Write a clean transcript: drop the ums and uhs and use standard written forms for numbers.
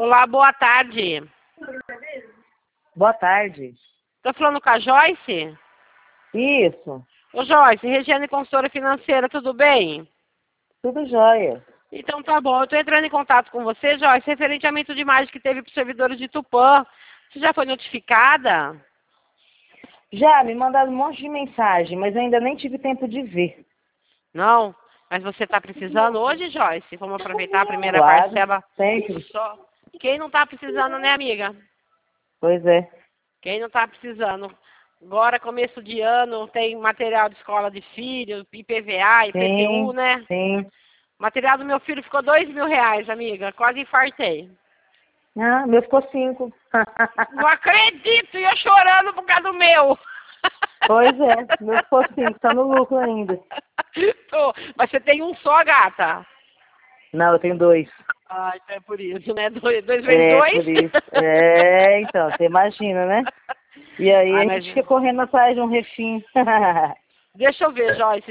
Olá, boa tarde. Boa tarde. Tô falando com a Joyce? Isso, Ô Joyce, Regiane Consultora Financeira, tudo bem? tudo jóia. Então tá bom, eu tô entrando em contato com você, Joyce, referente ao aumento de imagem que teve para os servidores de Tupã. Você já foi notificada? Já me mandaram um monte de mensagem, mas eu ainda nem tive tempo de ver. Não? Mas você tá precisando hoje, Joyce? Vamos aproveitar a primeira Claro, parcela sempre. só. Quem não tá precisando, né, amiga? Pois é. Quem não tá precisando? Agora, começo de ano, tem material de escola de filho, IPVA, IPTU, Sim, né? sim. Material do meu filho ficou R$ 2.000, amiga. Quase infartei. Ah, meu ficou 5. Não acredito! E eu chorando por causa do meu. Pois é, meu ficou 5, tá no lucro ainda. Tô. Mas você tem um só, gata? Não, eu tenho 2. Ah, então é por isso, né? Dois vezes É, dois? por isso. É, então, você imagina, né? E aí Ai, a mas gente fica correndo atrás de um refim. deixa eu ver, Joyce.